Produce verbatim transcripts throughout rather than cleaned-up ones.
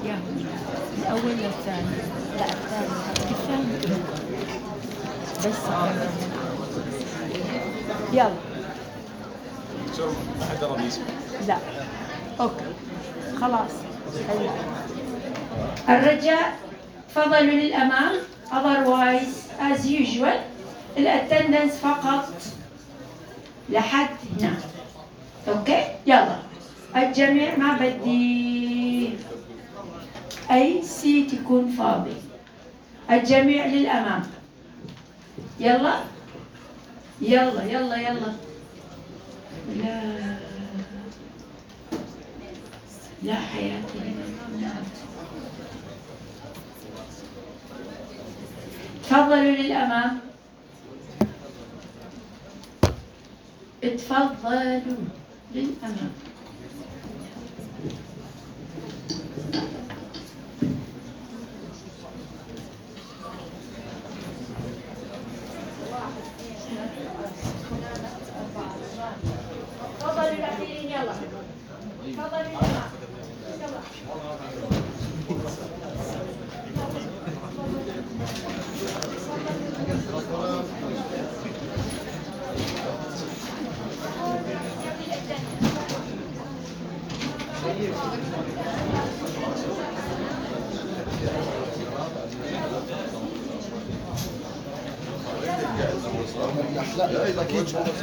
يا الأول للثاني، لا الثاني الثاني بس. يلا ما حد رضي يسمع. لا اوكي خلاص. هلا الرجاء تفضلوا للأمام. otherwise as usual الاتندنس فقط لحد هنا. اوكي يلا الجميع، ما بدي اي سيت يكون فاضي. الجميع للأمام. يلا يلا يلا يلا. لا لا حياتي لا. تفضلوا للأمام. اتفضلوا للأمام. تفضلوا الأخيرين يلا. تفضلوا للأمام. يلا. لا اكيد.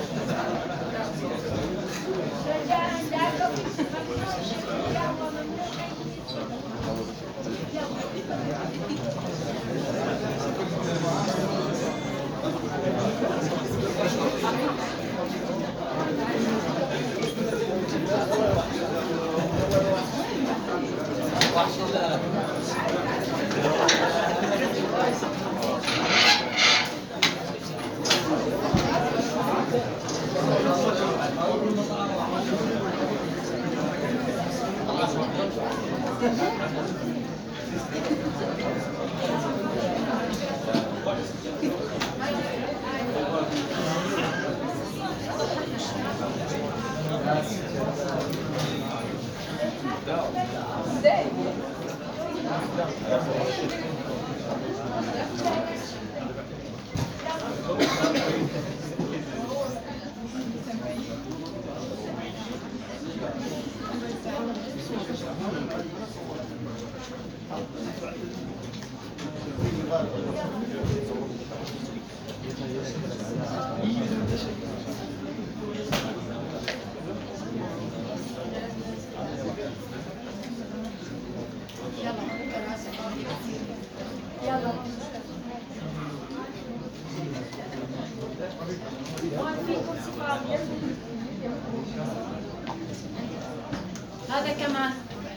هذا كمان.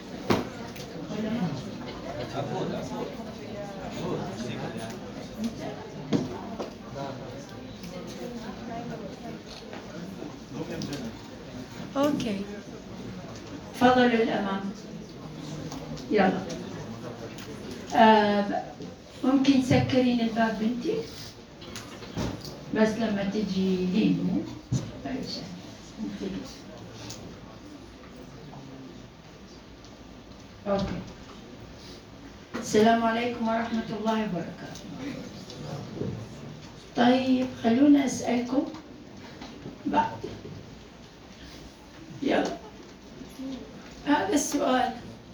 اوكي تفضلوا للأمام. يلا آه ممكن تسكرين الباب بنتي بس لما تجي لينو. اوكي. السلام عليكم ورحمة الله وبركاته. طيب خلونا أسألكم بعد. يلا هذا السؤال.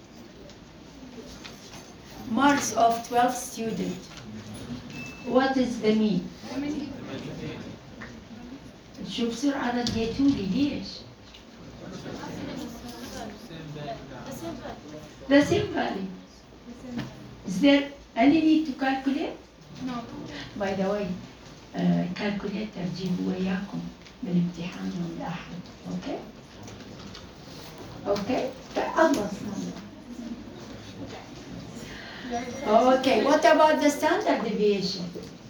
marks of twelve student, what is the mean؟ شو بسرعة رديتوا لي ليش؟ The same value. Is there any need to calculate? No. By the way, uh, calculator جيبوا وياكم بالامتحان يوم الأحد. Okay? Okay? خلصنا. Okay, what about the standard deviation?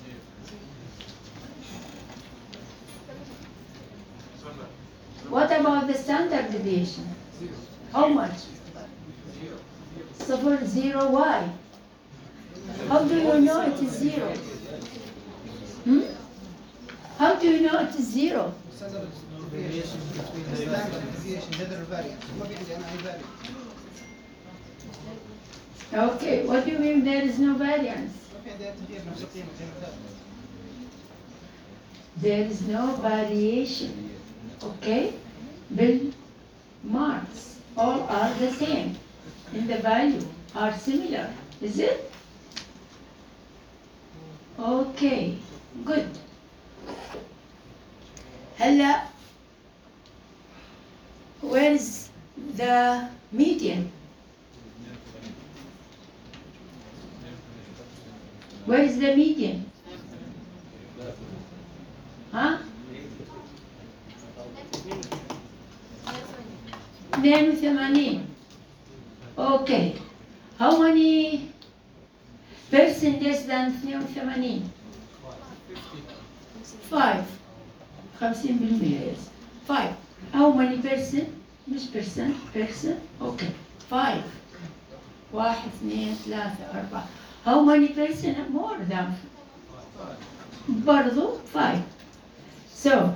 What about the standard deviation? How much? Zero. Zero, why? How do you know it is zero? Hmm? How do you know it is zero? Standard deviation between the standard deviation, the variance. ما في عندي أنا أي variance. Okay, what do you mean there is no variance? There is no variation. Okay? Bill marks all are the same in the value, are similar. Is it? Okay, good. هلا where is the median? Where is the median? Huh? اثنين وثمانين. Okay. How many person less than اثنين وثمانين? Five. خمسين بالمية. Yes. Five. How many person? مش percent. Person. Okay. Five. واحد اثنين ثلاثة أربعة. How many person more than? برضو five. So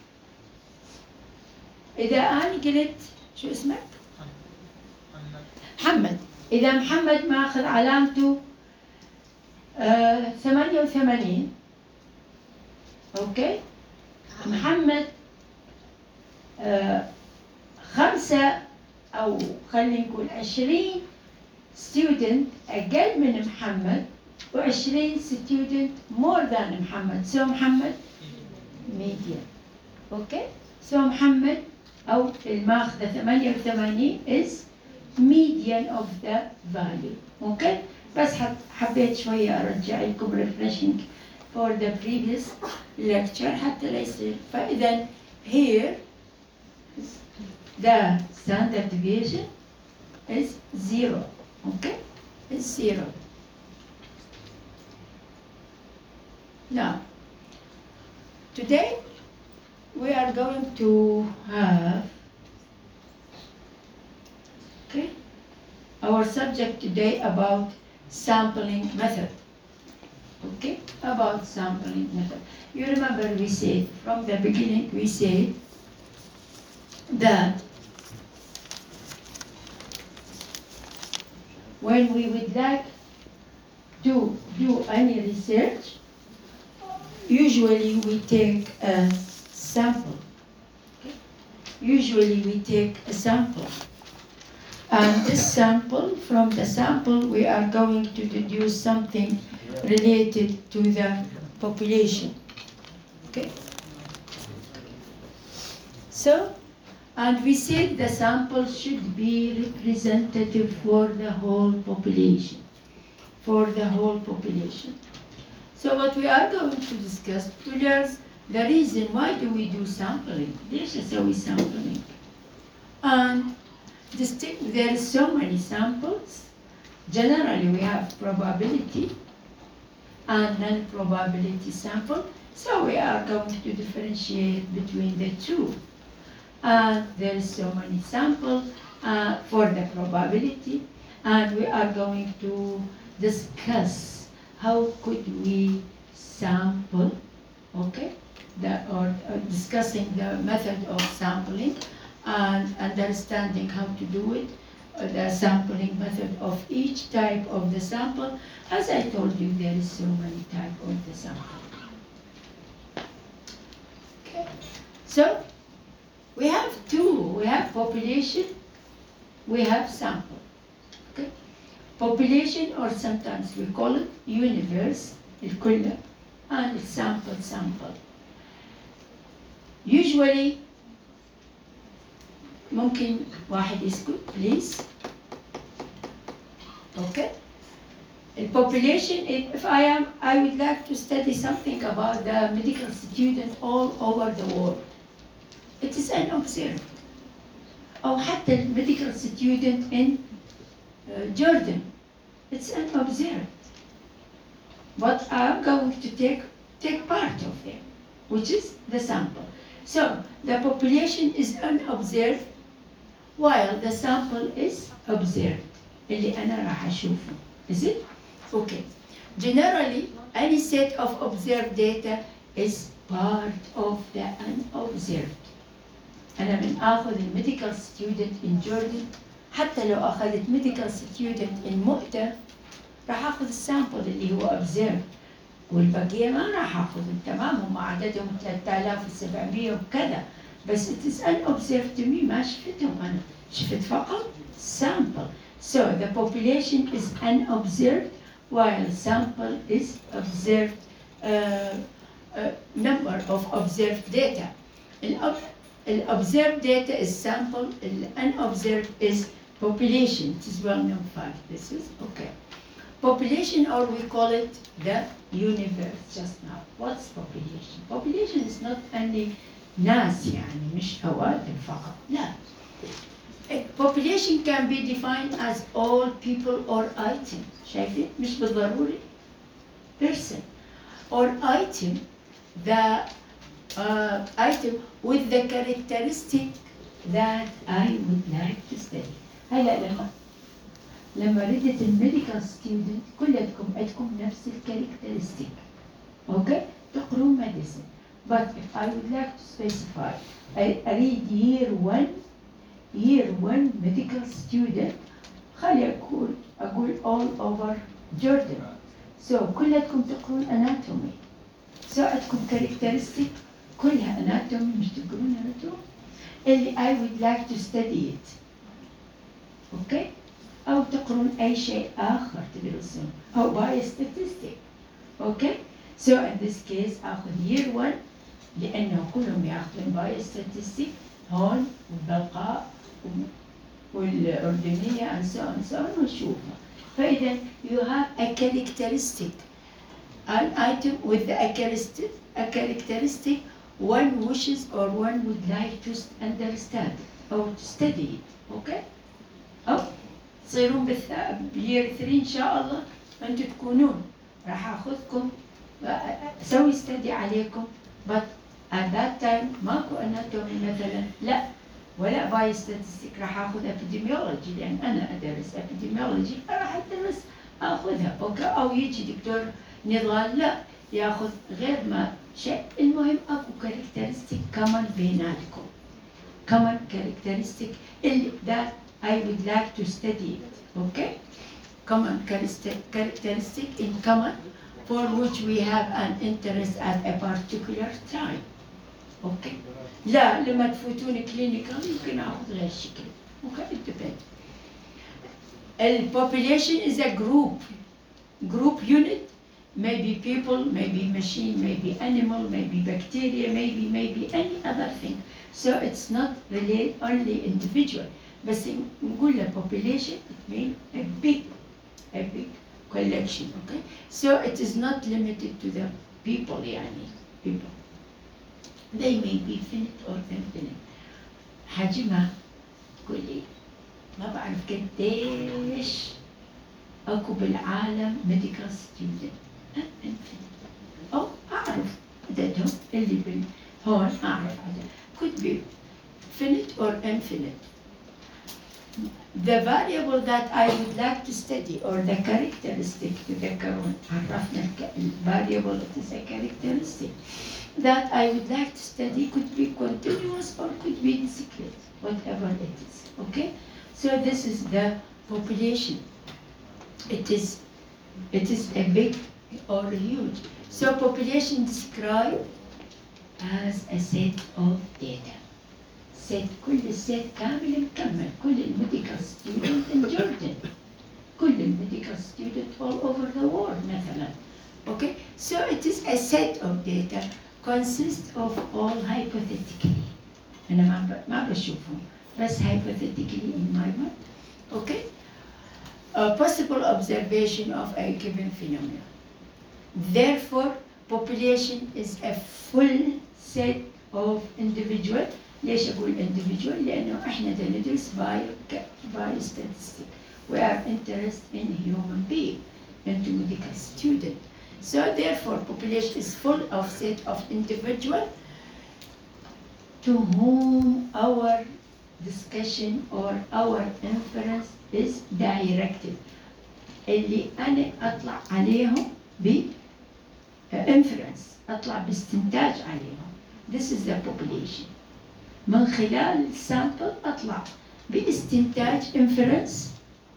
إذا أنا قلت شو اسمك؟ محمد. إذا محمد ماخذ علامته آه ثمانية وثمانين. أوكي؟ محمد آه خمسة أو خلينا نقول عشرين student أقل من محمد وعشرين student more than محمد. So محمد median. أوكي؟ So محمد أو الماخذة ثمانية وثمانين is median of the value. أوكي؟ بس حبيت شوية أرجع لكم refreshing for the previous lecture حتى لا يصير. فإذا here the standard deviation is zero. Okay? It's zero. Now, today we are going to have, okay, our subject today about sampling method. Okay, about sampling method. You remember we said from the beginning, we said that when we would like to do any research, usually we take a sample. Okay? Usually we take a sample. And this sample, from the sample, we are going to deduce something related to the population. Okay? So, and we said the sample should be representative for the whole population. For the whole population. So what we are going to discuss, to learn the reason why do we do sampling. ليش أسوي sampling? And there are so many samples. Generally we have probability and non-probability sample. So we are going to differentiate between the two. And there are so many samples uh, for the probability. And we are going to discuss how could we sample, okay? The, or, or discussing the method of sampling and understanding how to do it, uh, the sampling method of each type of the sample. As I told you, there is so many types of the sample. Okay, so we have two, we have population, we have sample. Okay, population, or sometimes we call it universe, الكل, and sample sample. Usually ممكن واحد يسكت please. Okay. The population, if I am, I would like to study something about the medical students all over the world. It is unobserved. أو حتى medical student in uh, Jordan. It's unobserved. But I'm going to take, take part of them, which is the sample. So the population is unobserved while the sample is observed. اللي أنا راح أشوفه. Is it? Okay. Generally, any set of observed data is part of the unobserved. أنا من آخذ الميديكال ستودنت in Jordan حتى لو أخذت medical student in مؤتة راح أخذ السامبل اللي هو observed، والبقية ما راح أخذهم. تمام، هم عددهم ثلاثة آلاف وسبعمية وكذا، بس it is unobserved to me، ما شفتهم أنا، شفت فقط sample. So the population is unobserved while sample is observed, uh, uh, number of observed data. The observed data is sample, the unobserved is population. It is well known fact. This is okay. Population, or we call it the universe just now. What's population? Population is not only ناس يعني مش أوادم فقط، لا. Population can be defined as all people or item. شايفين؟ مش بالضروري person or item, the uh, item with the characteristic that I would like to study. هلا لما لما ردت الميديكال ستودنت كلكم عندكم نفس الكاركترستيك، اوكي؟ تقرون ميديسن. But if I would like to specify, I read year one, year one medical student، خلي أقول أقول all over Jordan. So كلكم تقرون anatomy. So عندكم characteristic كلها anatomy، مش تقرون anatomy اللي I would like to study it. اوكي؟ أو تقرون أي شيء آخر تدرسون، أو بايوستاتستيك. أوكي؟ So in this case آخذ year one لأنه كلهم يأخذون بايوستاتستيك هون والبلقاء والأردنية and so on and so on ونشوفها. فإذا you have a characteristic, an item with the a characteristic, a characteristic one wishes or one would like to understand or to study it. Okay? أو تصيرون بيير ثري إن شاء الله أنتم تكونون راح أخذكم أسوي استدي عليكم، but at that time ماكو anatomy مثلا، لا ولا بايوستاتستيك، راح أخذ epidemiology لأن أنا أدرس epidemiology فراح أدرس أخذها. أوكي؟ أو يجي دكتور نضال لا يأخذ غير ما شيء. المهم أكو characteristic common بيناتكم، common characteristic اللي that I would like to study it. Okay? Common characteristic in common for which we have an interest at a particular time. Okay? لا لما تفوتون clinical يمكن أخذ غير شكل. Okay? It depends. The population is a group, group unit. Maybe people, maybe machine, maybe animal, maybe bacteria, maybe maybe any other thing. So it's not really only individual. بس نقول له population it means a big, a big collection. Okay? So it is not limited to the people يعني people. They may be finite or infinite. حجمها كلي ما بعرف قديش أكو بالعالم medical student infinite. أو أعرف عددهم اللي بال هون أعرف عدد. Could be finite or infinite. The variable that I would like to study or the characteristic تذكرون عرفنا variable it is a characteristic that I would like to study could be continuous or could be discrete, whatever it is. Okay? So this is the population. It is it is a big or huge. So population described as a set of data. set كل السيت كامل مكمل، كل الميديكال ستودنت in Jordan، كل الميديكال ستودنت all over the world مثلا. Okay? So it is a set of data consists of all hypothetically. أنا ما ما بشوفهم بس hypothetically in my mind. Okay? A possible observation of a given phenomenon. Therefore, population is a full set of individual. ليش أقول individual؟ لأنه إحنا ندرس bio bio statistics. We are interested in human being, into medical student. So therefore, population is full of set of individual to whom our discussion or our inference is directed. اللي أنا أطلع عليهم ب inference، أطلع باستنتاج عليهم. This is the population. من خلال السامبل أطلع باستنتاج inference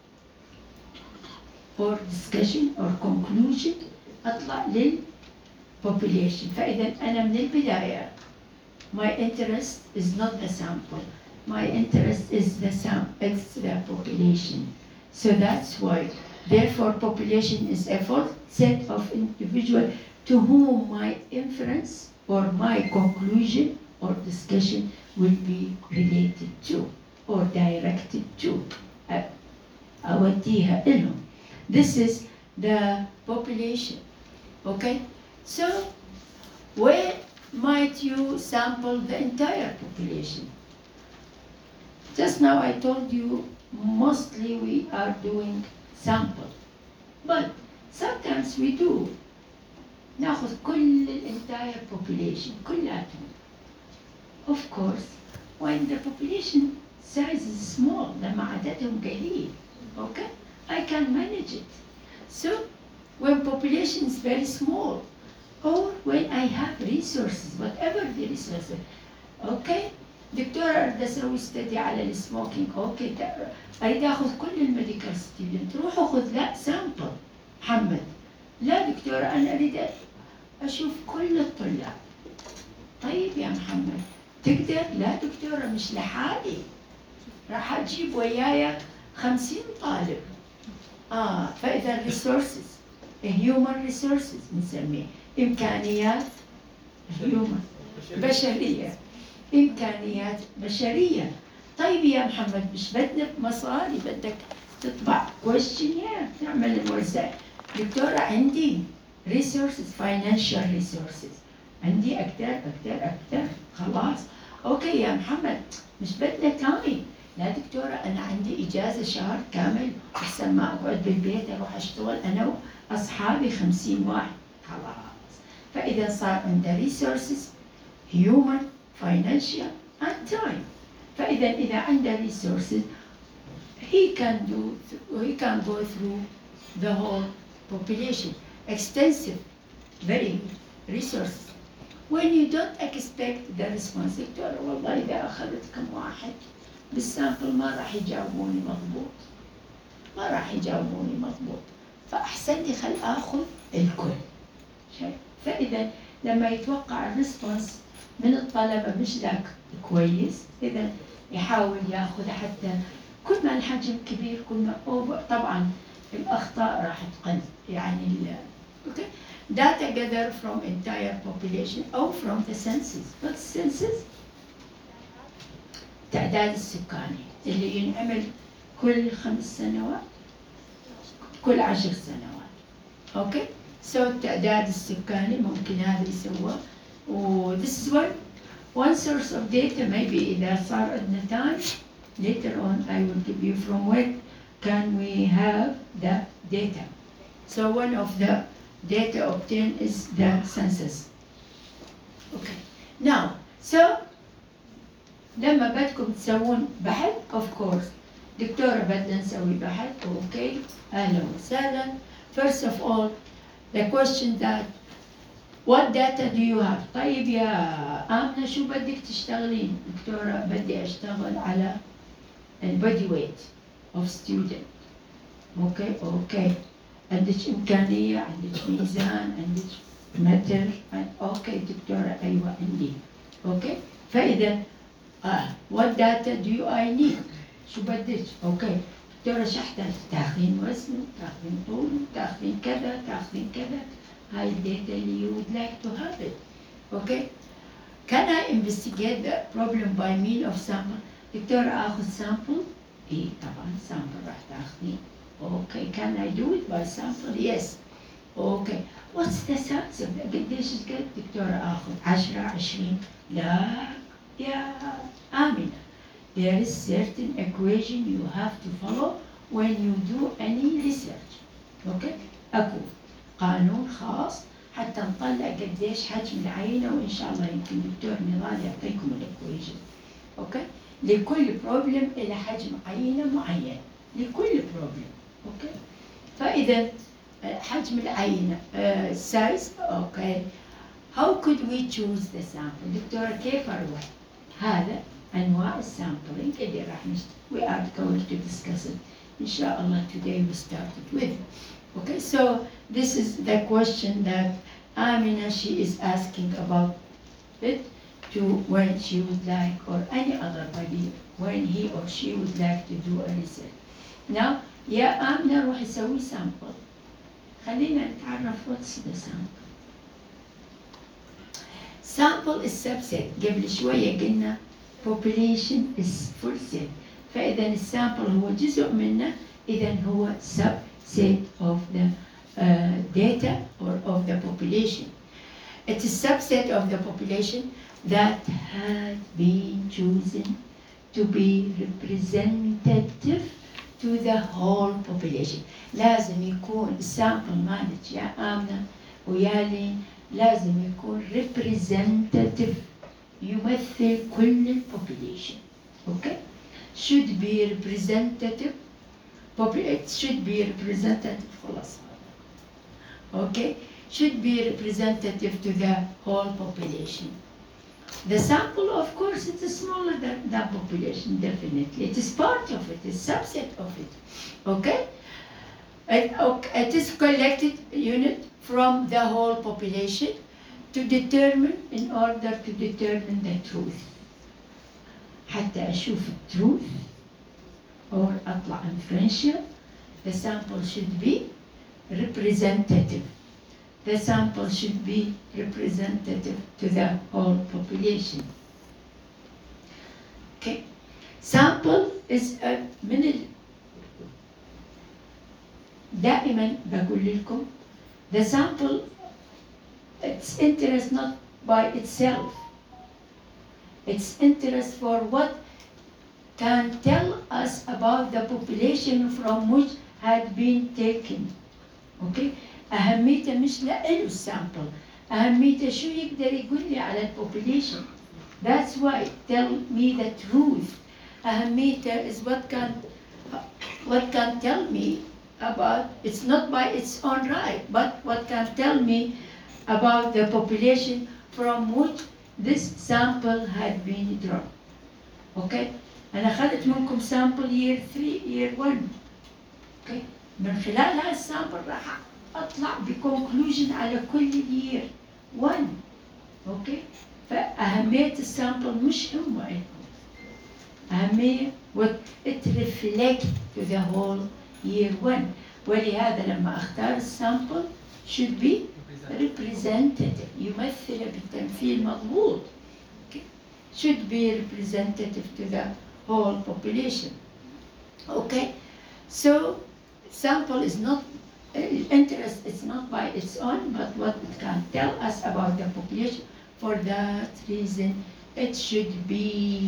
or discussion or conclusion أطلع للpopulation. فإذا أنا من البداية my interest is not the sample, my interest is the sam it's the population. So that's why, therefore, population is a full set of individuals to whom my inference or my conclusion or discussion will be related to or directed to. Uh, أوديها إلهم. This is the population. Okay? So, where might you sample the entire population? Just now I told you mostly we are doing sample. But sometimes we do. ناخذ كل ال entire population كلاتهم. Of course, when the population size is small, لما عددهم قليل, okay, I can manage it. So, when population is very small, or when I have resources, whatever the resources, okay, دكتورة أريد أسوي study على السموكينج، أوكي، أريد آخذ كل الميديكال ستودنت، روح أخذ لا سامبل محمد. لا دكتورة أنا أريد أشوف كل الطلاب. طيب يا محمد تقدر؟ لا دكتورة مش لحالي، راح أجيب وياي خمسين طالب. آه فإذا resources human resources نسميه إمكانيات human بشرية إمكانيات بشرية. طيب يا محمد مش بدك مصاري، بدك تطبع questionnaire تعمل الوسائل. دكتورة عندي resources financial resources عندي أكتر أكتر أكتر خلاص. أوكي يا محمد مش بدنا تايم. لا دكتورة أنا عندي إجازة شهر كامل أحسن ما أقعد بالبيت أروح أشتغل أنا وأصحابي خمسين واحد خلاص. فإذا صار عنده resources human financial and time. فإذا إذا عنده resources he can do he can go through the whole population extensive very resources. When you don't expect the response دكتورة والله إذا أخذت كم واحد بالسامبل ما راح يجاوبوني مضبوط ما راح يجاوبوني مضبوط، فأحسن لي خل آخذ الكل. فإذا لما يتوقع الريسبونس من الطلبة مش ذاك كويس، إذا يحاول ياخذ حتى كل ما الحجم كبير كل ما طبعا الأخطاء راح تقل. يعني ال okay data gathered from entire population أو from the census. But census تعداد السكاني اللي ينعمل كل خمس سنوات كل عشر سنوات. اوكي سو so, التعداد السكاني ممكن هذا يسوى. و this is one one source of data. maybe إذا صار عندنا time later on I will give you from where can we have the data. So one of the data obtained is the census. Okay now so لما بدكم تسوون بحث of course دكتورة بدنا نسوي بحث اوكي اهلا وسهلا. First of all the question that what data do you have. طيب يا آمنة شو بدك تشتغلين؟ دكتورة بدي اشتغل على البودي ويت of student. اوكي اوكي عندك امكانية عندك ميزان عندك متر. اوكي دكتورة ايوه عندي. اوكي فاذا آه what data do I need؟ شو بدك؟ اوكي دكتورة شحتة تاخذين وزن تاخذين طول تاخذين كذا تاخذين كذا. هاي الداتا اللي you would like to have it. اوكي can I investigate the problem by means of sample؟ دكتورة اخذ sample؟ اي طبعا sample راح تاخذين. اوكي can I do it by sample؟ yes. اوكي what's the size of the قديش قد دكتورة اخذ؟ عشرة عشرين؟ لا يا آمنة there is certain equation you have to follow when you do any research. اوكي اكو قانون خاص حتى نطلع قديش حجم العينة، وان شاء الله يمكن الدكتور نضال يعطيكم الايكويشن. اوكي لكل بروبلم الى حجم عينة معين لكل بروبلم. اوكي فاذا حجم العينة سايز. اوكي how could we choose the sample؟ دكتورة كيف اروح؟ هذا أنواع السامبلينج اللي راح نشت... we are going to discuss it إن شاء الله today we started with. Okay, so this is the question that Amina, she is asking about it to when she would like, or any other body, when he or she would like to do a research. Now, يا آمنة روحي سوي sample. خلينا نتعرف what's the sample. Sample is subset. قبل شوية قلنا population is full set. فإذا السامبل هو جزء منه، إذا هو subset of the uh, data or of the population. It is subset of the population that had been chosen to be representative to the whole population. لازم يكون السامبل مالك يا آمنة ويا لين لازم يكون representative، يمثل كل البوبوليشن. Okay? Should be representative. It should be representative. خلاص. Okay? Should be representative to the whole population. The sample, of course, it is smaller than the population, definitely. It is part of it, it's a subset of it. Okay? It, okay, it is collected unit from the whole population to determine, in order to determine the truth. حتى أشوف truth or أطلع inferential, the sample should be representative. The sample should be representative to the whole population. Okay. Sample is a من ال... دائما بقول لكم the sample, its interest not by itself. Its interest for what can tell us about the population from which had been taken. Okay. أهميته مش لإله السامبل، أهميته شو يقدر يقول لي على البوبوليشن. That's why tell me the truth. أهميته is what can what can tell me about, it's not by its own right, but what can tell me about the population from which this sample had been drawn. Okay? أنا أخذت منكم sample year three, year one. Okay? من خلال هذا السامبل راح أطلع بكونكلوجن على كل year one. أوكي؟ فأهمية السامبل مش هم عندهم. أهمية what it reflects to the whole year one. ولهذا لما أختار السامبل should be representative، يمثل بالتمثيل مضبوط. Okay? Should be representative to the whole population. Okay? So sample is not Uh, interest is not by its own, but what it can tell us about the population. For that reason, it should be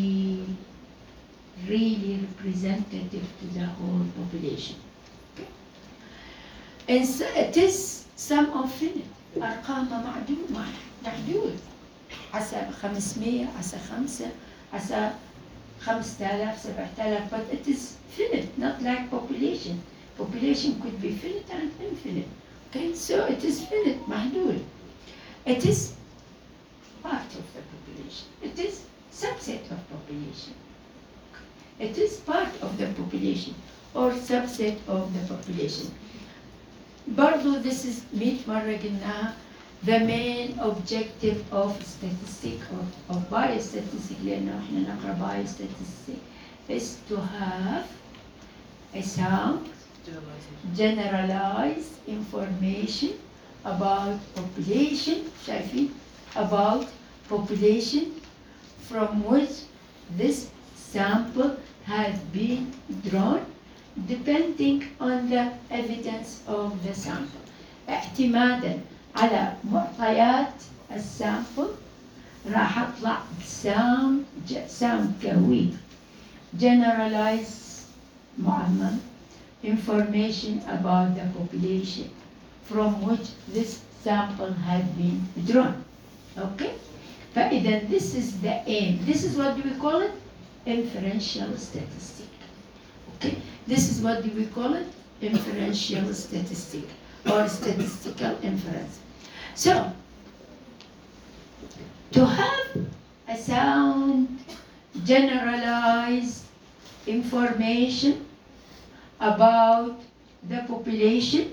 really representative to the whole population. Okay. And so it is some of it. أرقام معدود معدود. عسى خمسمية، عسى خمسة، عسى خمسة آلاف، سبعة آلاف. But it is finite, not like population. Population could be finite and infinite. Okay, so it is finite, محدود. It is part of the population. It is subset of population. It is part of the population or subset of the population. برضو this is مية مرة قلناها the main objective of statistic of, of biostatistic لأنه إحنا نقرأ biostatistic is to have a sound generalized information about population, شايفين? About population from which this sample had been drawn depending on the evidence of the sample. اعتمادا على معطيات السامبل راح اطلع sound sound قوي generalized معمم information about the population from which this sample had been drawn. Okay? فإذا this is the aim. This is what do we call it? Inferential statistic. Okay? This is what do we call it? Inferential statistic or statistical inference. So, to have a sound generalized information about the population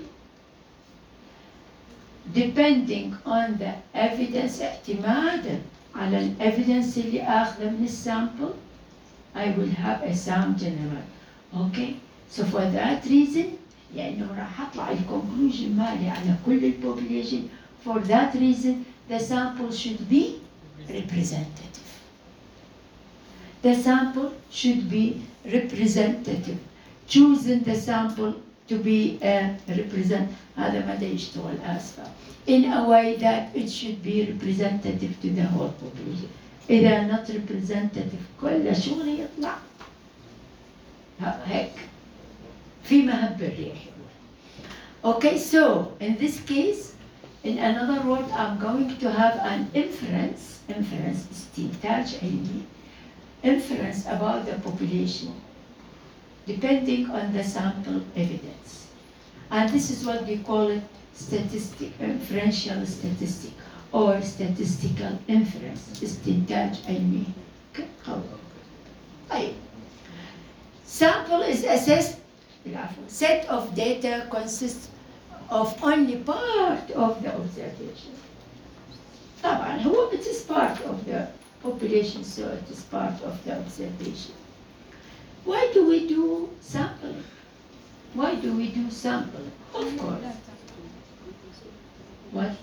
depending on the evidence اعتمادا على الإيفيدنس اللي آخذه من السامبل I will have a sound general. Okay, so for that reason لأنه راح أطلع الكونكلوجن مالي على كل البوبوليشن. For that reason the sample should be representative. The sample should be representative. Choosing the sample to be a represent هذا ماذا يشتغل آسفة in a way that it should be representative to the whole population. إذا not representative كل شغل يطلع هيك في مهب الريح. Okay, so in this case, in another word, I'm going to have an inference, inference استنتاج علمي, inference about the population, depending on the sample evidence. And this is what we call it statistic, inferential statistic, or statistical inference, استنتاج علمي. طيب. Sample is assessed, set of data consists of only part of the observation. طبعا هو it is part of the population, so it is part of the observation. Why do we do sampling? Why do we do sampling? Of course. What?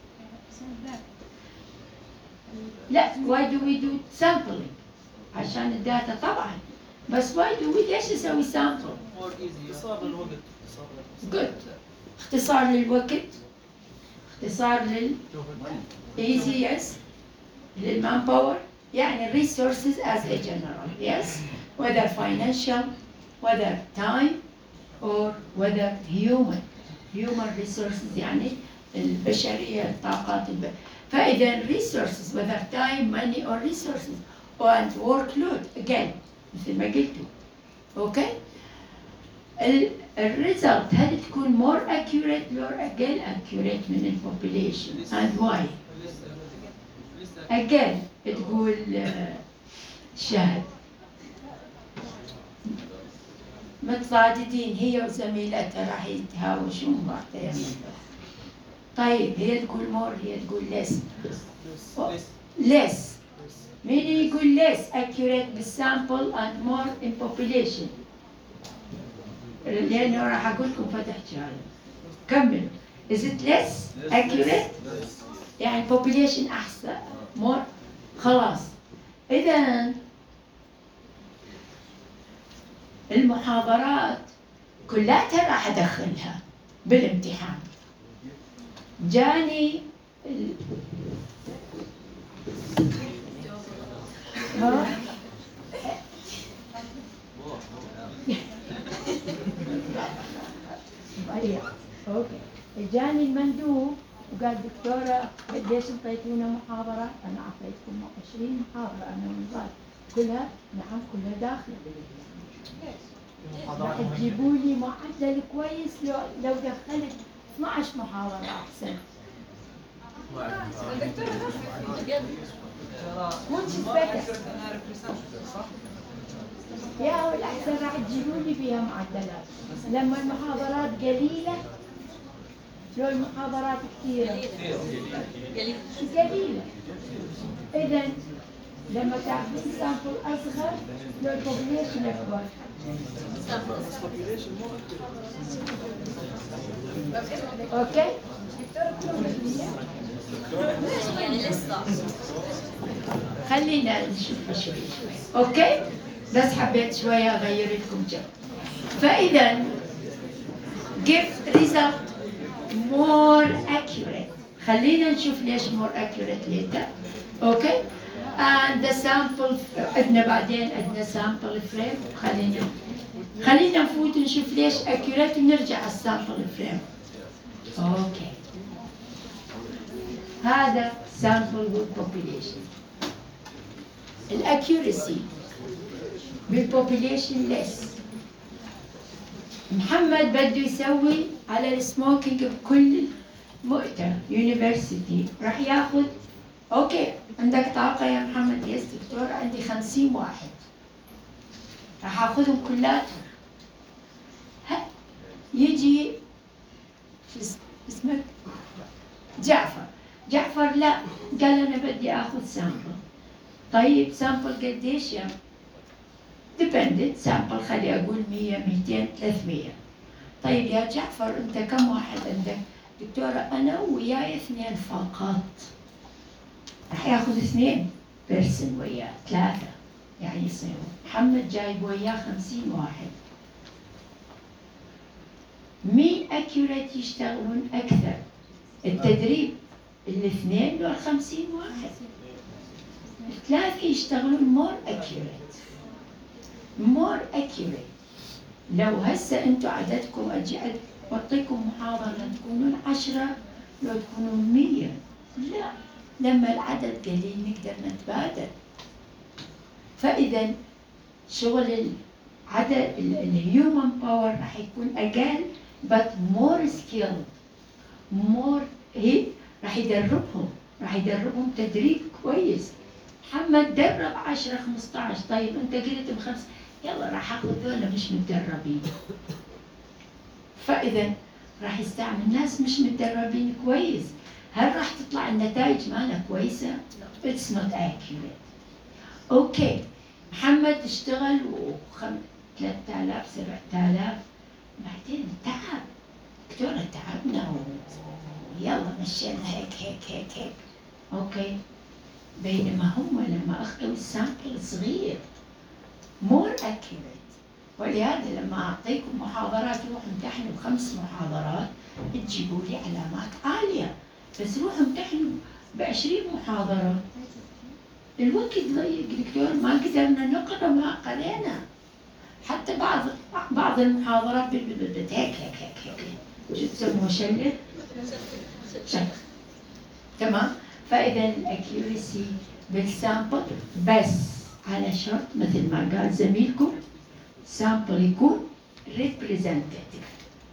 لا, why do we do sampling? عشان الداتا طبعا. بس why do we ليش نسوي sample؟ اختصار للوقت. Good. اختصار للوقت. اختصار لل easy yes. للman power. يعني resources as a general, yes. Whether financial, whether time, or whether human. Human resources يعني البشرية الطاقات الب... فإذا resources whether time, money or resources and workload again مثل ما قلتوا. Okay. الريزلت هل تكون more accurate or again accurate من البوبوليشن and why؟ again تقول شاهد متصاددين هي وزميلتها راح يتهاوشون بعض. طيب هي تقول more هي تقول less. less مين يقول less accurate بالsample and more in population؟ لأنه راح أقول لكم فتح شهادة. كملوا. Is it less accurate؟ يعني population أحسن more خلاص. إذا المحاضرات كلها راح أدخلها بالامتحان. جاني ال... ها؟ اوكي. جاني المندوب وقال دكتورة قديش انطيتونا محاضرة؟ انا اعطيتكم عشرين محاضرة انا ونزار. كلها نعم كلها داخلة. راح تجيبوا لي معدل كويس لو لو دخلت اثنعش محاضرة احسن. وش الفكرة؟ يا والأحسن راح تجيبوا لي فيها معدلات. لما المحاضرات قليلة لو المحاضرات كثيرة قليلة. إذا لما تعرفون سامبل أصغر لو البوبوليشن أكبر. أوكي؟ خلينا نشوف شوي. أوكي؟ بس حبيت شوية أغير لكم جو. فإذا give result more accurate. خلينا نشوف ليش more accurate later. أوكي؟ and the sample عندنا بعدين عندنا sample frame. خلينا خلينا نفوت نشوف ليش accurate ونرجع على sample frame. أوكي. هذا sample with population. الأكيورسي بالpopulation less. محمد بده يسوي على السموكينج بكل مؤتمر يونيفرسيتي راح ياخذ اوكي عندك طاقة يا محمد؟ يس دكتور عندي خمسين واحد، راح اخذهم كلاتهم. ها يجي شو اسمك جعفر، جعفر لا، قال انا بدي اخذ سامبل. طيب سامبل قديش يا ديبندنت سامبل، خلي اقول مية ميتين ثلاثمية. طيب يا جعفر انت كم واحد عندك؟ دكتورة انا وياي اثنين فقط. راح ياخذ اثنين بيرسن وياه ثلاثة، يعني يصيروا محمد جايب وياه خمسين واحد. مين اكيوريت يشتغلون اكثر؟ التدريب الاثنين لو خمسين واحد، الثلاثة يشتغلون مور اكيوريت مور اكيوريت. لو هسه انتم عددكم اجي اعطيكم محاضرة تكونون عشرة لو تكونون مية، لا لما العدد قليل نقدر نتبادل. فاذا شغل العدد الهيومن باور راح يكون اقل but more skilled more. هي راح يدربهم راح يدربهم تدريب كويس. محمد درب عشرة خمسطعش، طيب انت قلت بخمس، يلا راح اخذ ذولا مش متدربين. فاذا راح يستعمل ناس مش متدربين كويس. هل راح تطلع النتائج مالها كويسه؟ It's not accurate. اوكي محمد اشتغل وخم ثلاثة آلاف سبعة آلاف، بعدين تعب دكتورة تعبنا ويلا مشينا هيك هيك هيك هيك. اوكي بينما هم لما اخذوا السامبل صغير مور اكيوريت. ولهذا لما اعطيكم محاضرات روحوا امتحنوا خمس محاضرات تجيبوا لي علامات عاليه، بس روحوا امتحنوا بعشرين محاضره الوقت ضيق دكتور، ما قدرنا نقرا ما قرينا. حتى بعض بعض المحاضرات هيك هيك هيك هيك شو تسموه شلل شلل. تمام. فاذا الاكيوريسي بالسامبل بس على شرط مثل ما قال زميلكم سامبل يكون representative.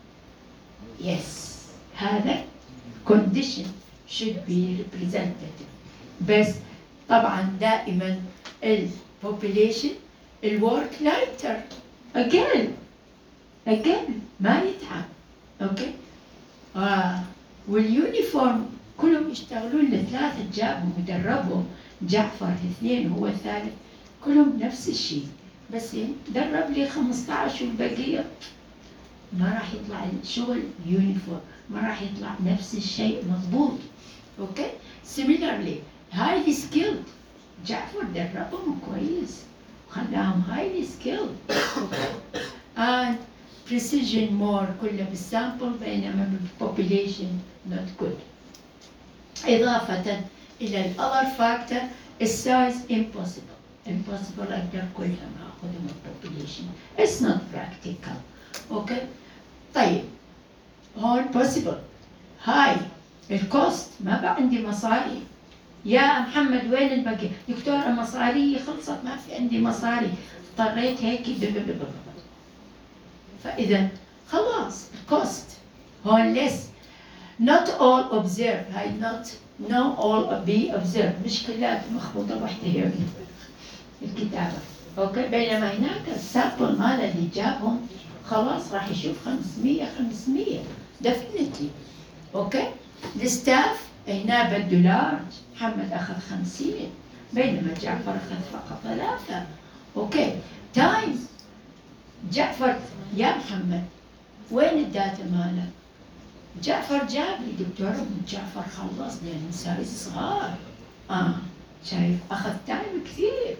يس هذا condition should be representative. بس طبعا دائما البوبوليشن الورك لايتر اقل اقل ما يتعب. اوكي آه. واليونيفورم كلهم يشتغلون الثلاثة جابهم ودربهم، جعفر اثنين هو الثالث كلهم نفس الشيء، بس درب لي خمسطعش والبقية ما راح يطلع الشغل يونيفورم، ما راح يطلع نفس الشيء مضبوط. اوكي similarly highly skilled جعفر دربهم كويس وخلاهم highly skilled. and precision more كله بالسامبل بينما بالpopulation not good. إضافة إلى الأذر فاكتور السايز impossible impossible أقدر كلهم أخذهم الpopulation it's not practical. أوكي طيب هون possible هاي الكوست ما بقى عندي مصاري. يا محمد وين البقية؟ دكتورة مصاري خلصت ما في عندي مصاري اضطريت هيك ببببب. فإذا خلاص الكوست هون less. not all observe هاي not no all be observe مش كلها مخبوطة واحدة هيك الكتابة. اوكي بينما هناك السامبل ماله اللي جابهم خلاص راح يشوف خمسمية خمسمية definitely. اوكي الستاف هنا بالدولار محمد اخذ خمسين بينما جعفر اخذ فقط ثلاثة. اوكي تايم جعفر يا محمد وين الداتا ماله؟ جعفر جاب لي دكتورة جعفر خلص لأنه سايز صغار. آه شايف أخذ تايم كثير.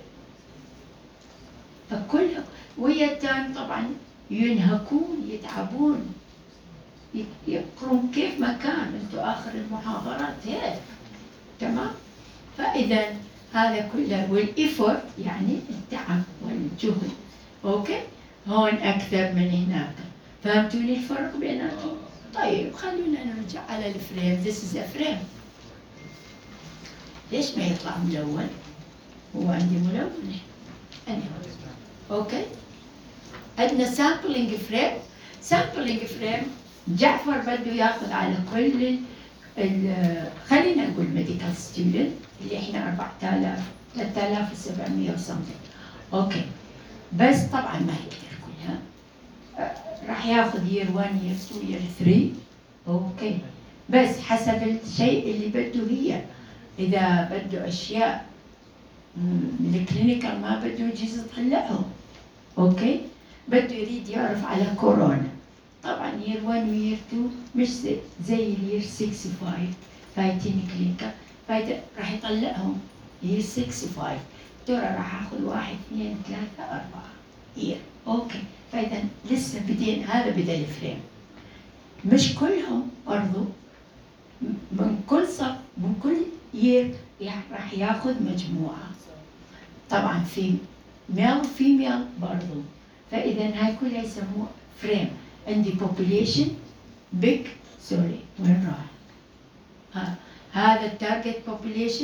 فكلهم ويا التايم طبعا ينهكون يتعبون يقرون كيف ما كان انتوا آخر المحاضرات هيك. تمام. فإذا هذا كله والإفورت يعني التعب والجهد. أوكي هون أكثر من هناك. فهمتوني الفرق بيناتهم؟ طيب خلونا نرجع على الفريم. This is a frame. ليش ما يطلع ملون؟ هو عندي ملون. anyway. اوكي. عندنا sampling frame. sampling frame جعفر بده ياخذ على كل ال- خلينا نقول ميديكال ستودنت اللي احنا أربعة آلاف ثلاثة آلاف وسبعمية وسمثينج. اوكي، بس طبعا ما يقدر كلها. آه، راح ياخذ يير واحد يير اثنين يير ثلاثة. اوكي، بس حسب الشيء اللي بده هي. اذا بده اشياء من الكلينيكال ما بده يجيز يطلعهم. اوكي، بده يريد يعرف على كورونا، طبعا يير واحد ويير اثنين مش زي, زي اليير ستة وخمسين فايتين كلينيكال، فايت راح يطلعهم يير ستة وخمسين. ترى راح اخذ واحد اثنين ثلاثة أربعة يير. اوكي، فاذا لسه بدين، هذا بدا الفريم. مش كلهم برضو، من كل صف من كل يير راح ياخذ مجموعة. طبعا في ميل فيميل برضو، فاذا هاي كلها يسموه فريم. عندي population big سوري وين راح؟ ها هذا التارجت population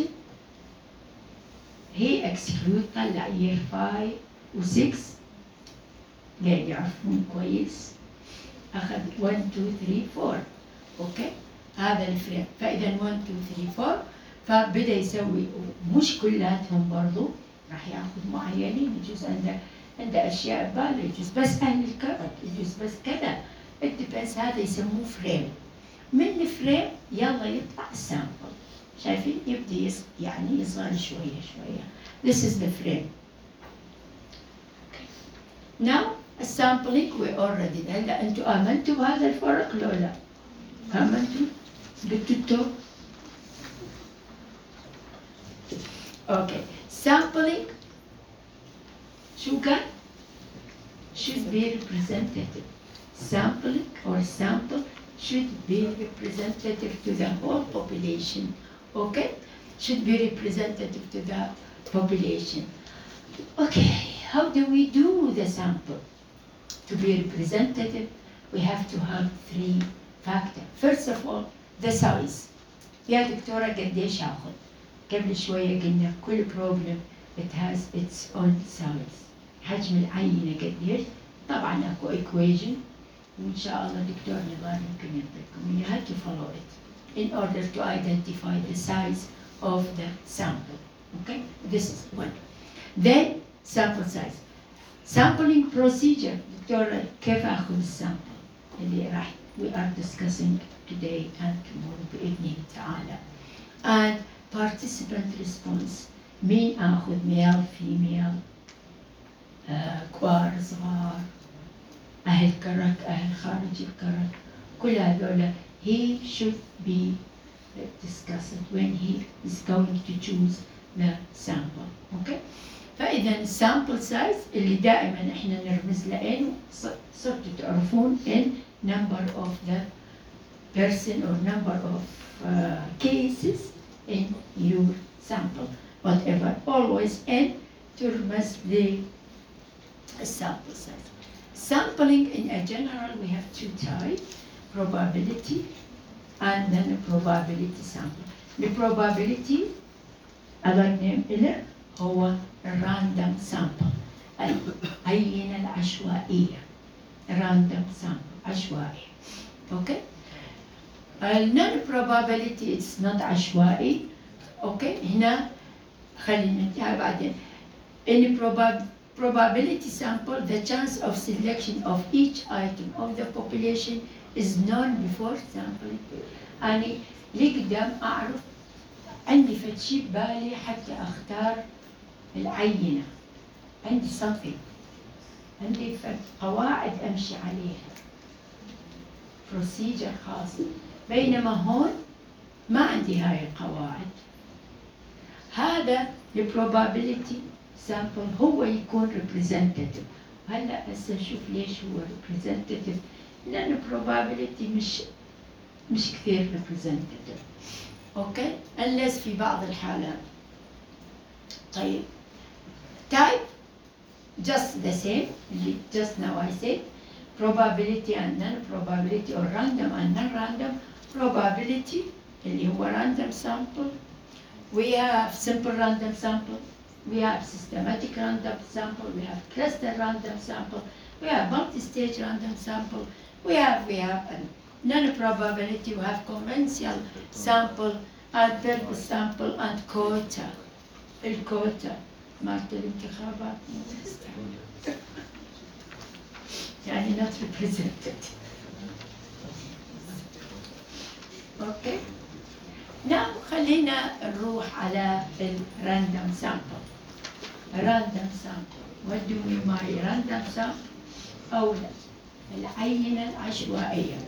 هي اكسكلود. طلع يير خمسة و ستة قاعد يعرفون كويس، اخذ واحد اثنين ثلاثة أربعة. اوكي، هذا الفريم. فاذا واحد اثنين ثلاثة أربعة فبدا يسوي، مش كلاتهم برضو راح ياخذ معينين، يجوز عنده عنده اشياء بباله، يجوز بس اهل الكرب، يجوز بس كذا. الدبس هذا يسموه فريم. من الفريم يلا يطلع السامبل. شايفين يبدا يص... يعني يصغر شويه شويه. This is the frame. Now السامبلينج we already. هلا انتم امنتوا بهذا الفرق لو لا؟ امنتوا؟ قلتوا اوكي. sampling شو قال؟ should be representative. Sampling or sample should be representative to the whole population. Okay? Should be representative to the population. Okay, how do we do the sample? To be representative, we have to have three factors. First of all, the size. يا دكتورة قديش آخذ؟ قبل شوية قلنا كل problem it has its own size. حجم العينة قديش؟ طبعا اكو equation وان شاء الله دكتور نضال يمكن يعطيكم اياها to follow it in order to identify the size of the sample. Okay, this is one. Then sample size. Sampling procedure. دكتور كيف اخذ السامبل اللي راح we are discussing today and tomorrow بإذن تعالى. And participant response. مين اخذ male female آه، كبار صغار أهل كرك أهل خارج الكرك، كل هذولا he should be discussed when he is going to choose the sample. okay. فإذا sample size اللي دائما احنا نرمز له إن صرتوا تعرفون in number of the person or number of uh, cases in your sample, whatever, always in ترمز ل sample size. Sampling in a general we have two types, probability and then a probability sample. The probability other name إله هو random sample. العينة العشوائية random sample عشوائي. Okay. non probability it's not عشوائي. Okay. هنا خلينا ننتهي بعدين. In probab probability sample, the chance of selection of each item of the population is known before sampling. يعني لقدام أعرف عندي فتشي بالي حتى أختار العينة. عندي something. عندي قواعد أمشي عليها. procedure خاص. بينما هون ما عندي هاي القواعد. هذا ال probability sample هو يكون representative. هلا هسه نشوف ليش هو representative. لأن probability مش مش كثير representative. اوكي unless في بعض الحالات. طيب type just the same just now I said probability and non-probability or random and non-random. probability اللي هو random sample. we have simple random sample, we have systematic random sample, we have cluster random sample, we have multi-stage random sample, we have we have and non-probability we have conventional sample and purpose sample and quota. الكوتا مالت الانتخابات يعني not represented. Okay. Now خلينا نروح على ال random sample. random sample. What do we mean by random sample؟ أولا العينة العشوائية.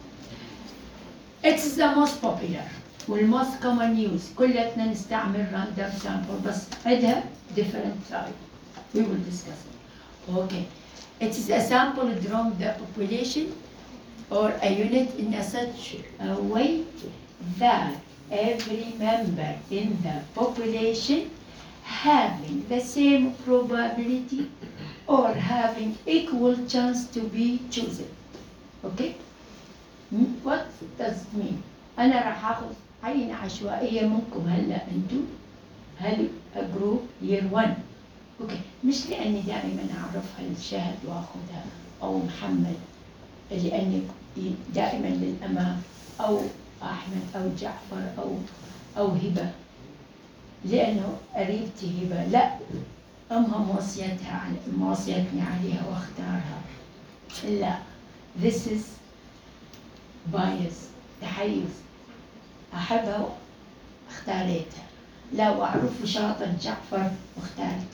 It's the most popular والmost common use. كلنا نستعمل random sample بس عندها different type. We will discuss it. Okay. It is a sample from the population or a unit in a such a way that every member in the population having the same probability or having equal chance to be chosen. Okay? What does it mean? أنا راح آخذ عينة عشوائية منكم هلا أنتم هل جروب year one. أوكي مش لأني دائما أعرفها للشهد وآخذها أو محمد لأني دائما للأمام أو أحمد أو جعفر أو أو هبة لأنه قريبتي هبة لا أمها موصيتها على موصيتني عليها واختارها لا this is bias تحيز أحبها اختاريتها لا وأعرف شاطر جعفر واختارته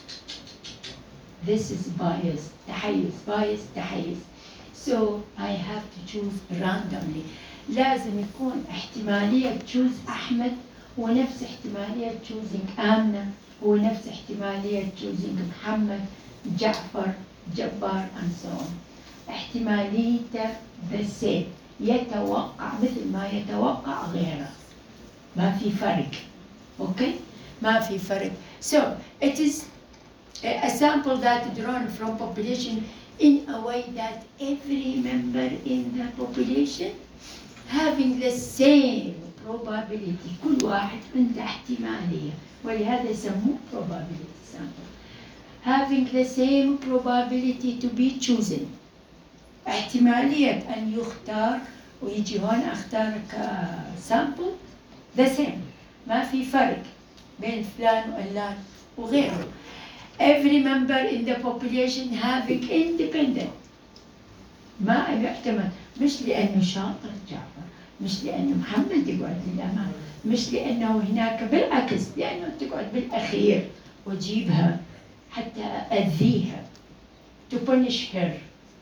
this is bias تحيز bias تحيز so I have to choose randomly لازم يكون احتمالية تشوز أحمد ونفس احتمالية تشوزنج آمنة ونفس احتمالية تشوزنج محمد جعفر جبار and so on احتماليته the same يتوقع مثل ما يتوقع غيره ما في فرق okay ما في فرق so it is a sample that drawn from population in a way that every member in the population having the same probability كل واحد عنده احتمالية ولهذا يسموه probability sample having the same probability to be chosen احتمالية أن يختار ويجي هون أختارك sample the same ما في فرق بين فلان وعلان وغيره every member in the population having independent ما يعتمد مش لأنه شاطر جعفر مش لأنه محمد يقعد للأمام مش لأنه هناك بالعكس لأنه تقعد بالأخير وأجيبها حتى أذيها to punish her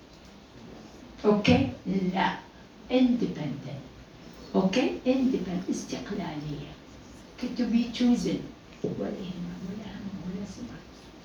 أوكي لا independent أوكي independent استقلالية to be chosen والإهمام والأهم ولا سمع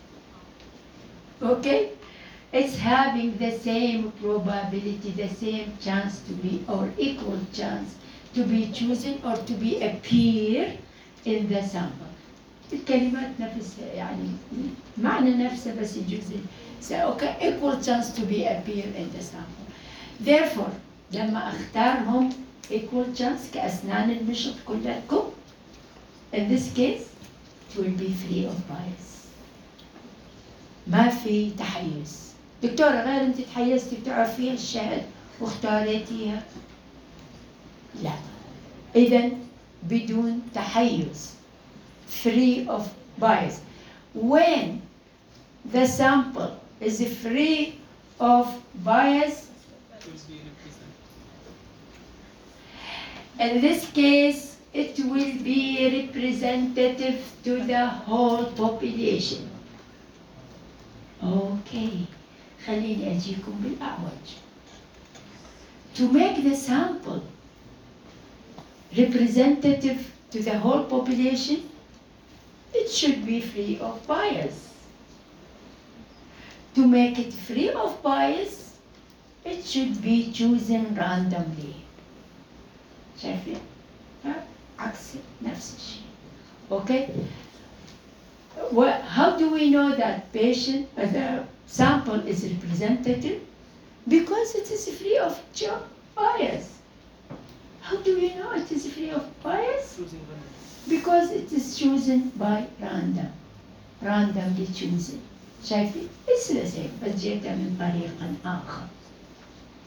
أوكي it's having the same probability, the same chance to be, or equal chance to be chosen or to be appear in the sample. الكلمات نفسها يعني معنى نفسه بس يجوز so okay equal chance to be appear in the sample. Therefore لما اختارهم equal chance كأسنان المشط كلكم in this case it will be free of bias. ما في تحيز. دكتورة غير انت تحيزتي بتعرفيها الشهد واختاريتيها لا اذا بدون تحيز free of bias when the sample is free of bias in this case it will be representative to the whole population okay خليني أجيكم بالأعوج. To make the sample representative to the whole population, it should be free of bias. To make it free of bias, it should be chosen randomly. شايفين؟ عكس نفس الشيء. Okay? Well, how do we know that patient, uh, the sample is representative? Because it is free of bias. How do we know it is free of bias? Because it is chosen by random. Randomly chosen. شايفين؟ It's the same, بس جيتها من طريق آخر.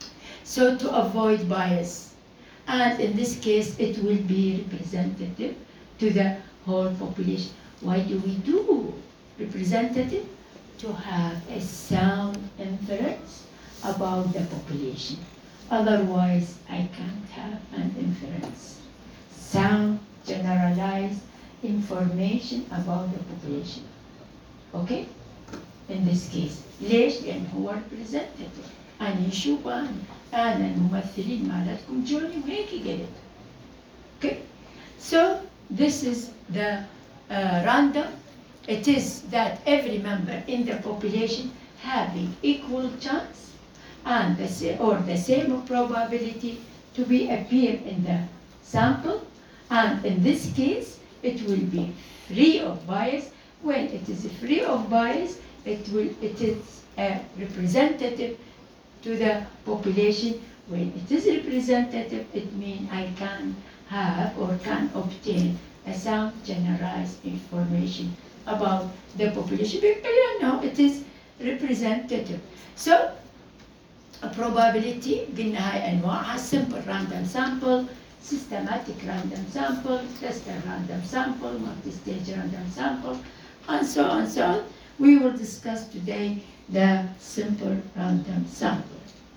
So to avoid bias. And in this case, it will be representative to the whole population. Why do we do representative? To have a sound inference about the population. Otherwise, I can't have an inference. Sound, generalized information about the population. Okay? In this case. ليش؟ لأن هو representative. أنا شوفان أنا الممثلين مالتكم جوني وهيك قلت. Okay? So this is the uh, random. It is that every member in the population having equal chance and the same, or the same probability to be appear in the sample, and in this case it will be free of bias. When it is free of bias, it will it is a representative to the population. When it is representative, it means I can have or can obtain a sound generalized information about the population because you know it is representative. So a probability قلنا هاي أنواعها: simple random sample, systematic random sample, cluster random sample, multi-stage random sample, and so on and so on. We will discuss today the simple random sample.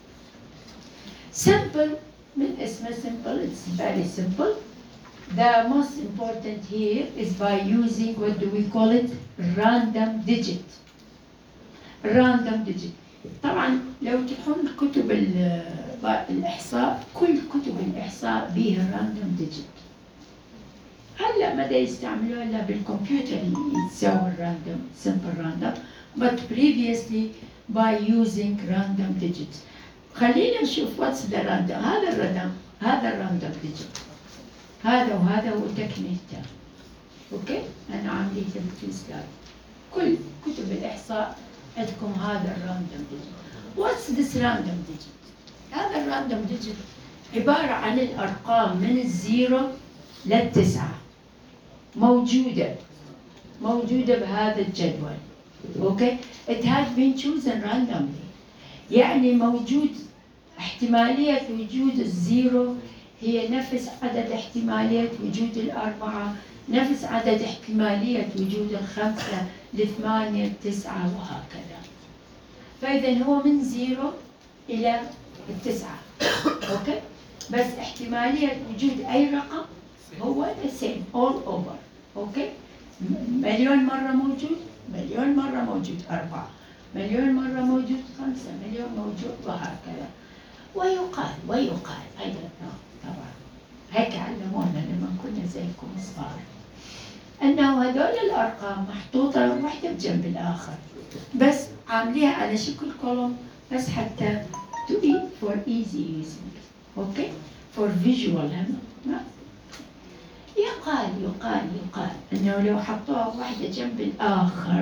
Simple, من اسمه simple, it's very simple. The most important here is by using, what do we call it? Random digit. Random digit. طبعا لو تحون كتب الإحصاء، كل كتب الإحصاء بيها random digit. هلا ما دا يستعملوها إلا بالكمبيوتر يتسوي random, simple random, but previously by using random digits. خلينا نشوف what's the random. هذا الرقم، هذا الرandom digit. هذا وهذا هو تكملته. اوكي؟ انا عاملين في سلايد. كل كتب الاحصاء عندكم هذا الراندوم ديجيت. What's this random digit؟ هذا الراندوم ديجيت عبارة عن الارقام من الزيرو للتسعة. موجودة موجودة بهذا الجدول. اوكي؟ It has been chosen randomly. يعني موجود احتمالية وجود الزيرو هي نفس عدد احتمالية وجود الأربعة، نفس عدد احتمالية وجود الخمسة، الثمانية، التسعة، وهكذا. فإذا هو من زيرو إلى التسعة. أوكي؟ بس احتمالية وجود أي رقم هو the same all over. أوكي؟ مليون مرة موجود، مليون مرة موجود أربعة، مليون مرة موجود خمسة، مليون موجود وهكذا. ويقال ويقال I don't know. طبعا هيك علمونا لما كنا زيكم صغار انه هذول الارقام محطوطه واحده بجنب الاخر بس عامليها على شكل كولوم بس حتى to be for easy using. اوكي for visual هم ما يقال يقال يقال انه لو حطوها واحده جنب الاخر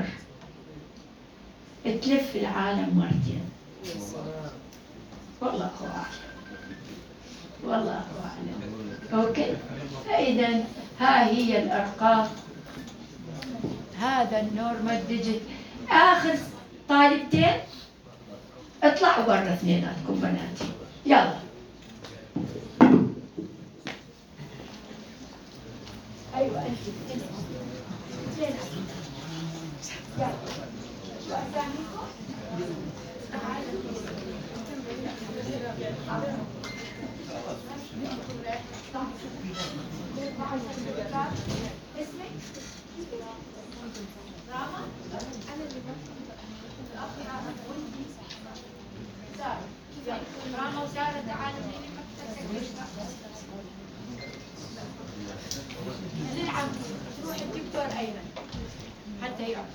تلف العالم مرتين. والله اعلم والله أعلم. أوكي فإذا ها هي الأرقام. هذا النورمال ديجيت. آخر طالبتين اطلعوا برا اثنيناتكم بناتي يلا. أيوة أنت يلا وأساميكم اسمك؟ راما؟ أنا اللي الأخ راما وأنتي سارة. راما وسارة تعالوا نلعب تروح الدكتور أيمن حتى يعرف.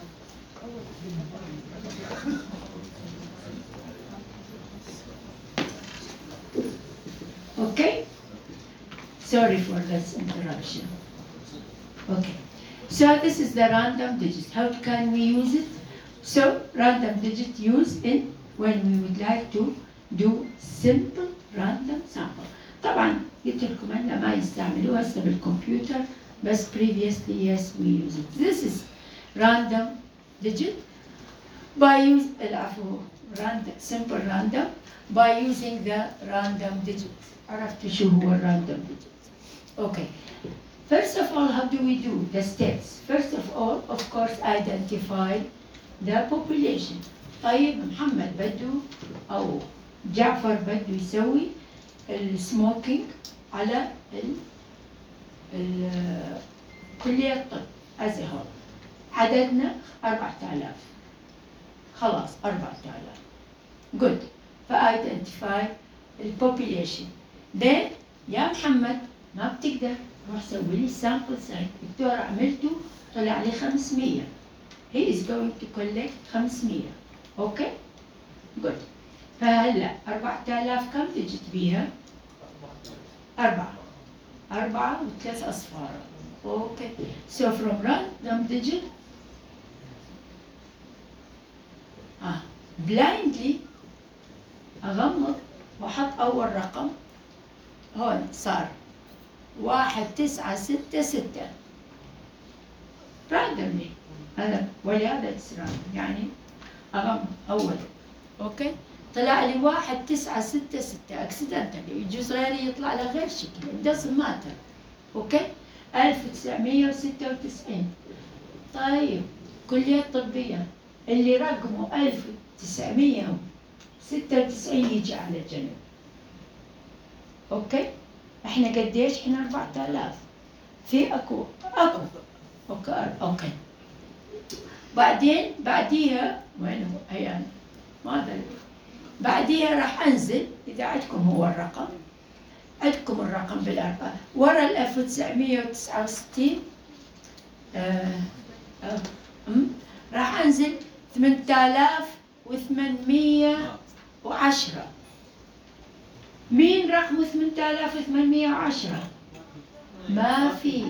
Okay? Sorry for this interruption. Okay. So this is the random digit. How can we use it? So random digit used in when we would like to do simple random sample. طبعا قلت لكم أنا ما يستعملوها هسه بالكمبيوتر بس previously yes we use it. This is random digit by use العفو random, simple random by using the random digits. عرفت شو هو random digits. Okay. First of all, how do we do the steps? First of all, of course, identify the population. طيب محمد بده أو جعفر بده يسوي السموكينج على ال ال كلية الطب أزهر. عددنا أربعة آلاف. خلاص أربعة آلاف. Good. فايدنتيفاي البوبوليشن. Then يا محمد ما بتقدر روح سوي لي السامبل سايت. الدكتور عملته طلع لي خمسمية. He is going to collect خمسمية. اوكي؟ Good. فهلا أربعة آلاف كم تجت بيها؟ أربعة. أربعة وثلاث أصفار. اوكي. So from random digit آه blindly أغمض وأحط أول رقم هون صار واحد تسعة ستة ستة randomly هذا ولهذا تسرع يعني أغمض أول أوكي طلع لي واحد تسعة ستة ستة accidentally يجوز غيري يطلع له غير شكل it doesn't matter أوكي ألف وتسعمية وستة وتسعين طيب كلية طبية اللي رقمه ألف وتسعمية وستة وتسعين يجي على جنب أوكي إحنا قديش؟ إحنا أربعة آلاف في أكو أكو أوكي أوكي بعدين بعديها وين هو أيام ما أدري بعديها راح أنزل إذا عندكم هو الرقم عندكم الرقم بالأربعة ورا ال ألف وتسعمية وتسعة وستين آه آه راح أنزل ثمانية آلاف وثمانمية وعشرة. مين رقمه ثمانية آلاف وثمانمية وعشرة؟ ما في.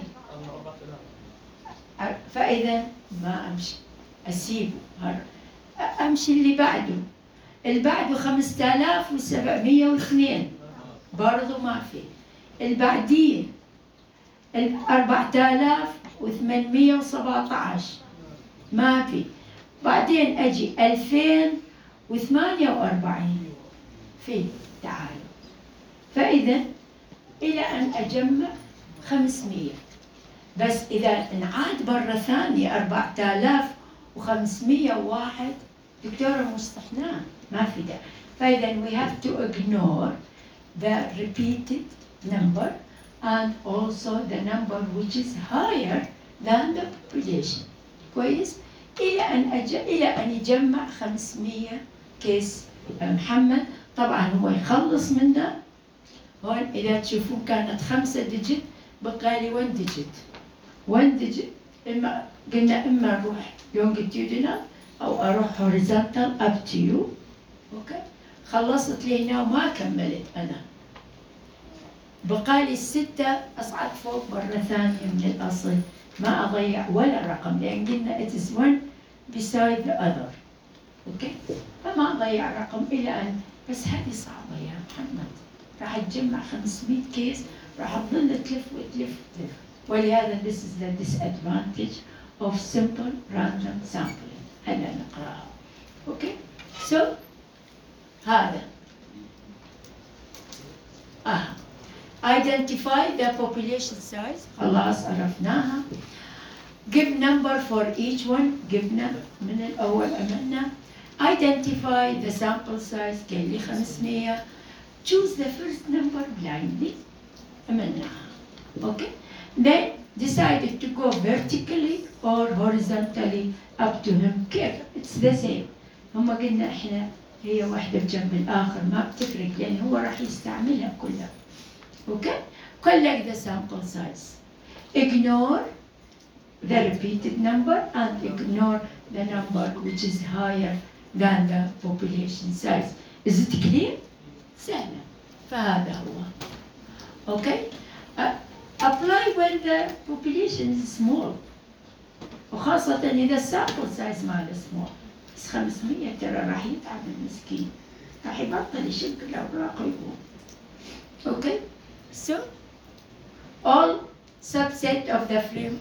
فإذا ما أمشي أسيبه أمشي اللي بعده اللي بعده خمسة آلاف وسبعمية واثنين برضو ما في. اللي بعديه أربعة آلاف وثمانمية وسبعة عشر ما في. بعدين أجي ألفين وثمانية وأربعين في تعالوا. فإذا إلى أن أجمع خمسمية بس إذا انعاد مرة ثانية أربعة آلاف وخمسمية وواحد دكتورة مستحناه ما في ده. فإذا we have to ignore the repeated number and also the number which is higher than the population. كويس؟ إلى أن أج... إلى أن يجمع خمسمية كيس محمد. طبعا هو يخلص منه هون إذا تشوفون كانت خمسة ديجيت بقى لي واحد ديجيت واحد ديجيت. إما قلنا إما أروح longitudinal أو أروح horizontal up to you. أوكي خلصت لي هنا وما كملت أنا بقى لي الستة أصعد فوق مرة ثانية من الأصل ما أضيع ولا رقم لأن قلنا it is one beside the other. أوكي فما أضيع رقم إلى أن بس هذه صعبة يا محمد راح تجمع خمسمية كيس راح تظل تلف وتلف وتلف. ولهذا this is the disadvantage of simple random sampling. هلا نقرأها. أوكي so هذا آه identify the population size خلاص عرفناها. give number for each one جبنا من الأول عملنا. identify the sample size كان لي خمسمية. choose the first number blindly عملناها. okay then decided to go vertically or horizontally up to him كيف it's the same. هم قلنا احنا هي واحدة بجنب الآخر ما بتفرق لأن هو راح يستعملها كلها. okay collect the sample size ignore the repeated number and ignore the number which is higher than the population size. is it clear؟ سهلة. فهذا هو. okay uh, apply when the population is small وخاصة إذا sample size ماله small. بس خمسمية ترى راح يتعب المسكين راح يبطل يشق الأوراق ويقوم. okay so all subset of the frame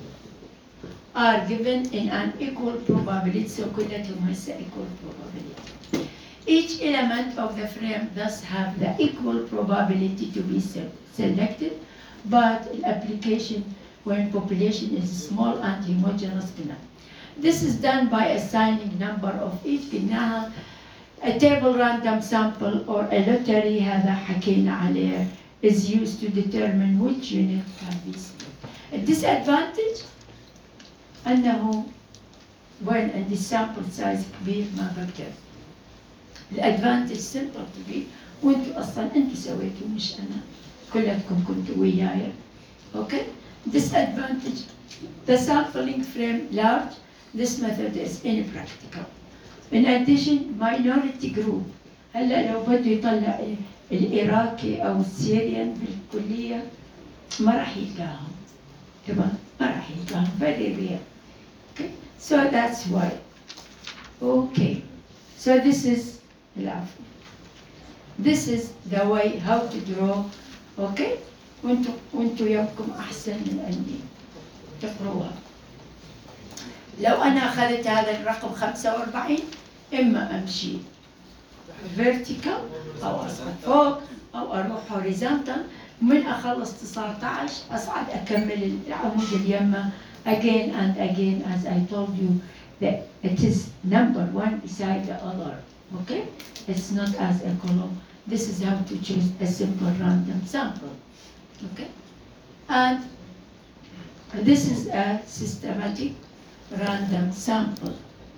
are given in an equal probability. so كلهم هسه equal probability. Each element of the frame thus have the equal probability to be se- selected, but application when population is small and homogeneous enough. This is done by assigning number of each قلناها a table random sample or a lottery هذا حكينا عليه is used to determine which unit can be selected. A disadvantage أنه when عندي sample size كبير ما بقدر. الادفانتج simple to be وانتوا اصلا انتوا سويتوا مش انا كلكم كنتوا وياي. Okay? Disadvantage the sampling frame large. This method is impractical. In addition, minority group هلا لو بده يطلع العراقي او السوريان بالكليه ما راح يلقاهم. تمام؟ ما راح يلقاهم. Very rare. Okay? So that's why. Okay. So this is العفو. This is the way how to draw. Okay? وانتوا وانتوا يومكم احسن من عندي. تقروها. لو انا اخذت هذا الرقم خمسة وأربعين اما امشي vertical او اصعد فوق او اروح horizontal. من اخلص تسعة عشر اصعد اكمل العمود اليمه again and again as I told you that it is number one beside the other. Okay? It's not as a column. This is how to choose a simple random sample. Okay? And this is a systematic random sample.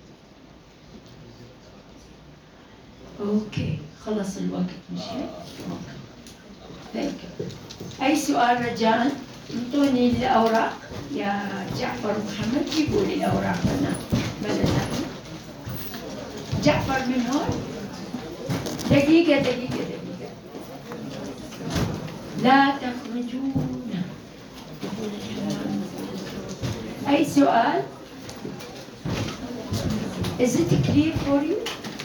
Okay. خلص الوقت مش هيك؟ Thank you. أي سؤال رجاء؟ انطوني الأوراق يا جعفر محمد. جيبوا لي الأوراق هنا. بلدنا. جعفر من هون؟ دقيقة دقيقة دقيقة. لا تخرجون. أي سؤال؟ Is it clear for you?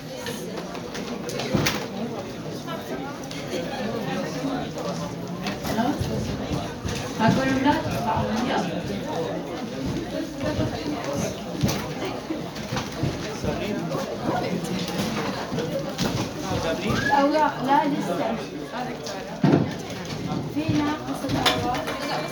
No? أقول لا تطلعون يلا. الأوراق لا لسه. في ناقص الأوراق.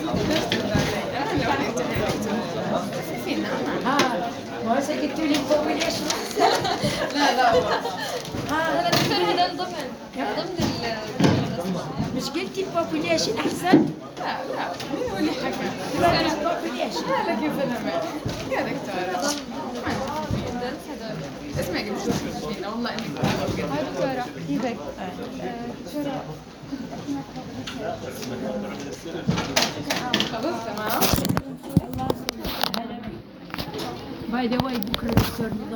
ها ما سكتوا لي population. لا لا ها هذا الفيلم هذا ضمن ضمن ال مش قلتي population أحسن؟ لا لا مين هو اللي حكى؟ لا population. لا كيف فيلم يا دكتورة اسمعي قلت شو والله انك هاي دكتورة كيفك؟ دكتورة خلاص تمام. باي ذا واي بكره الدكتور